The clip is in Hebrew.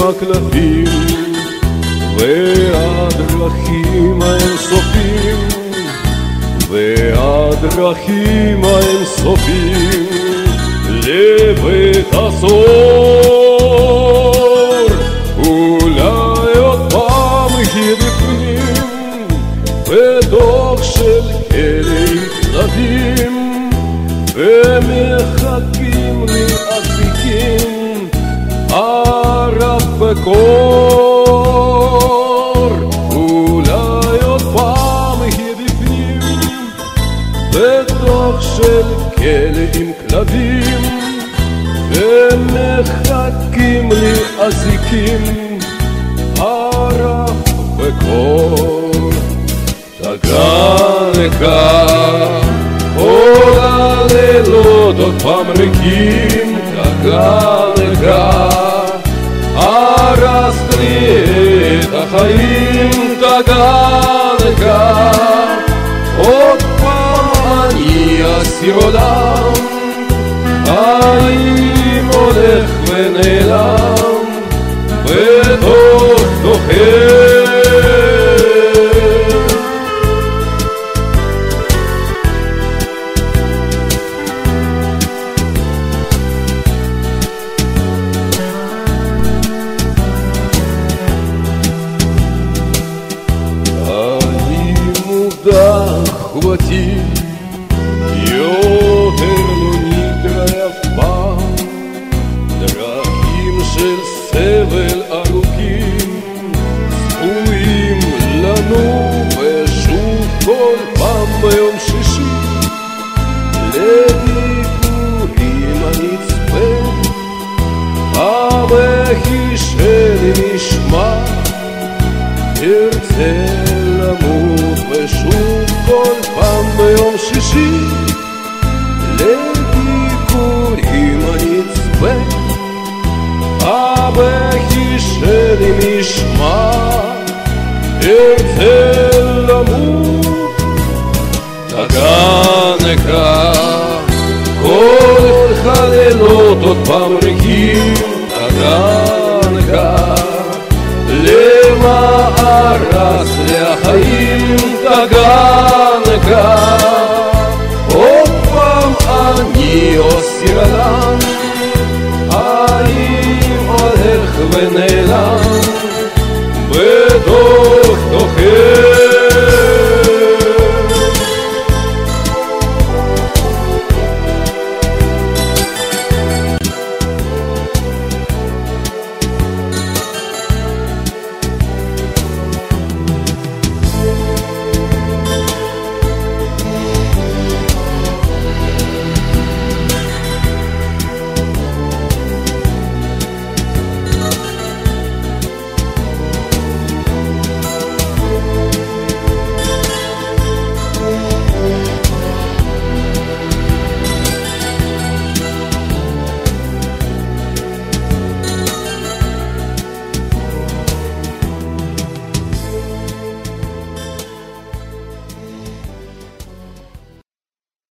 הכלבים והדרכים האינסופיים והדרכים האינסופיים לבית הסוהר. אולי עוד פעם היא בפנים בתוך של כלא כלבים ומחכים לי אזיקים ערף וקור. אולי עוד פעם היא בפנים בתוך של כלא עם כלבים ומחכים לי אזיקים ערף וקור. תגנקה כל הלילות עוד פעם ריקים, תגנקה הרסת לי את החיים, תגנקה עוד פעם אני אסיר עולם. האם הולך ונעלם בתוך תוכך. אחותי יותר לא נתראה אף פעם, דרכים של סבל ארוכים צפויים לנו ושוב כל פעם ביום שישי לביקורים אני צפה. הבכי שלי נשמע, תרצה למות ושוב כל פעם ביום שישי לביקורים אני צפה. הבכי שלי נשמע, תרצה למות. תגנקה כל הלילות עוד פעם ריקים, תגנקה למה הרס לחיים, תגנקה עוד פעם אני אוסיר עליו. האם הולך ונעלם